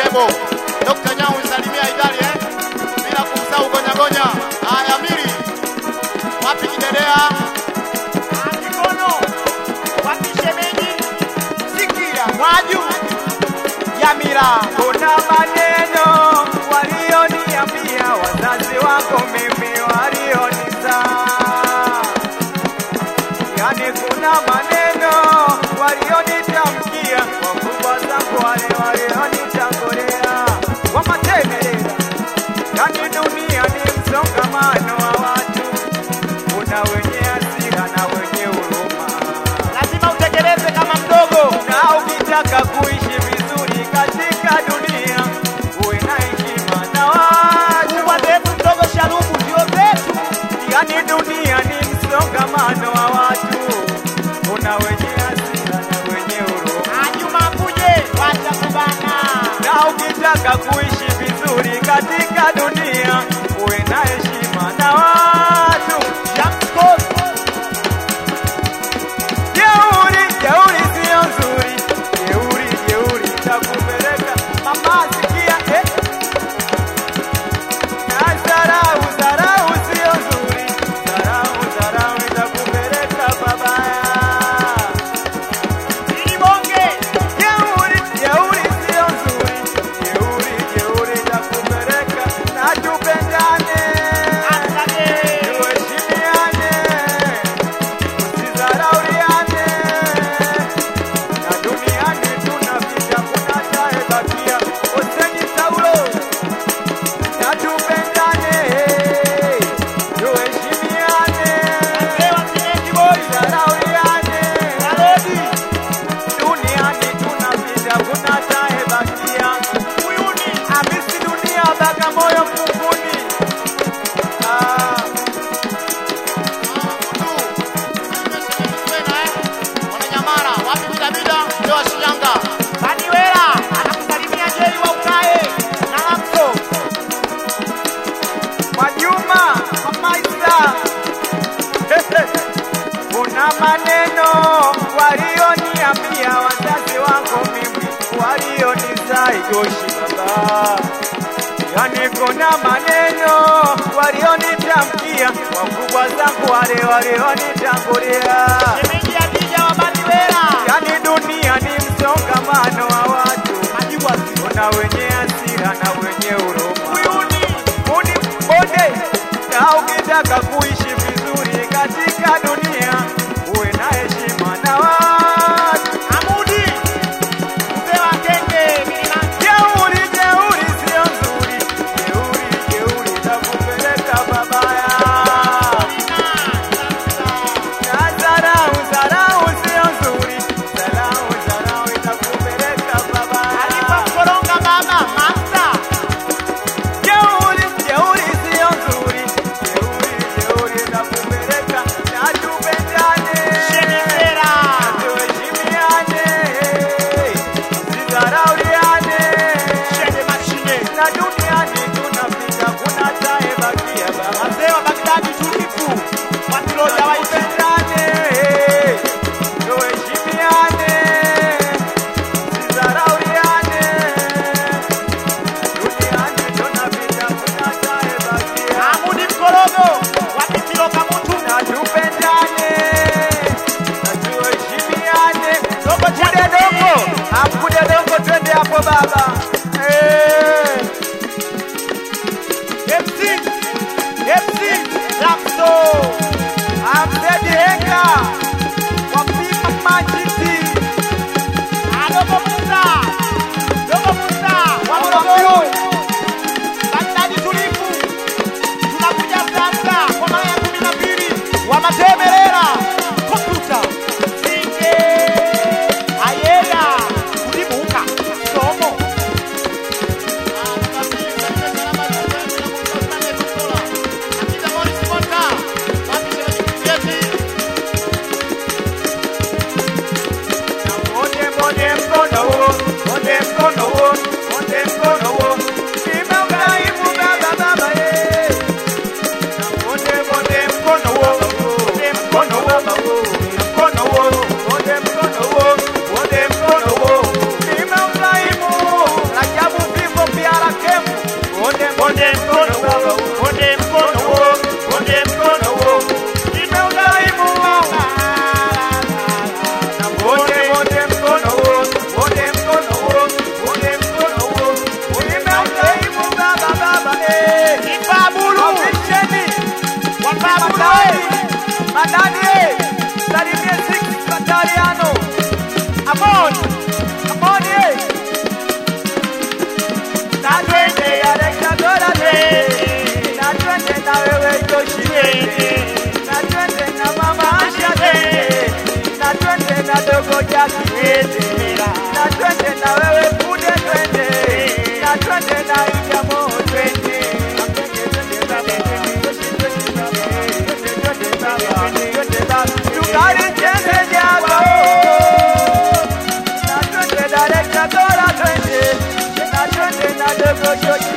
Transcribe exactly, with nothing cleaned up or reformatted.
Lebo. Dokta Nyau salimia idali eh. Bila kumsahau gonya gonya. Haya Miri. Wapi Kidedea? Mikono. Wapi shemeji? Sikia mwaju. Yamira. Kuna maneno walioniambia wazazi wako mimi walionizaa. Yani kuna maneno walionitamkia wakubwa zangu wale walionitangulia. Kwa matemeleza, yani dunia ni msongamano wa watu. Kuna wenye hasira na wenye huruma. Lazima utekeleze kama mdogo. Na ukitaka kuishi vizuri katika dunia, uwe na heshima na watu. Kubwa zetu mdogo sharubu ndio zetu. Yani dunia ni msongamano wa watu. Kuna wenye hasira na wenye huruma. Ajuma kuje wacha kubana. Na ukitaka kuishi vizuri katika dunia, uwe na heshima na watu. Jamskos. Jeuri, jeuri sio nzuri. Jeuri, jeuri itakupeleka. Mama sikia eh. Na zarau, zarau sio nzuri. Zarau, zarau itakupeleka babaya. Ili bonge. Jeuri, jeuri sio nzuri. Jeuri, jeuri itakupeleka. Na tupendane. Asante. Tuheshimiane. Usizarauliane. Na duniani tunapita kuna taebakia. Oseni Saulo. Na tupendane. Tuheshimiane. Lewa Sineki boy. Usizarauliane. Alodi. Duniani tunapita kuna taebakia. Uyuni. Amisi dunia baka moyo mfunguni. Ah. Wananyamara, wapi Bidabida? Ndio wa Shinyanga. Baniwela anakusalimia Jeli wa ukae na Lamso. Mwajuma, Mama Isa. Kuna maneno walioniambia wazazi wangu mimi walionizaa Joshi baba. Yani kuna maneno walionitamkia wakubwa zangu wale walionitangulia. Shemeji Adija wa Baniwela. Yani dunia ni msongamano wa watu. Majibwa si. Kuna wenye hasira na wenye huruma. Uyuni. Uni bonde. Na ukitaka kuishi vizuri katika dunia, uwe na heshima na watu. Amudi. Mzee wa Kenge Milimani. Jeuri, jeuri sio nzuri. Jeuri, jeuri itakupeleka babaya. Na zarau, zarau sio nzuri. Zarau, zarau itakupeleka babaya. Alipa Koronga baba Master. Jeuri, jeuri sio nzuri. Jeuri, jeuri Adani, salimie six Bataliano. Amon, Amon ye. Na twende ya rekta dola te. Na twende na wewe Joshi twende. Na twende na mama Asha twende. Na twende na dogo Jaki twende. Na twende na wewe Kude twende. Na twende na Ijamo twende. Tukari cheze jago. Na twende director dola twende. Na twende na dogo Joshi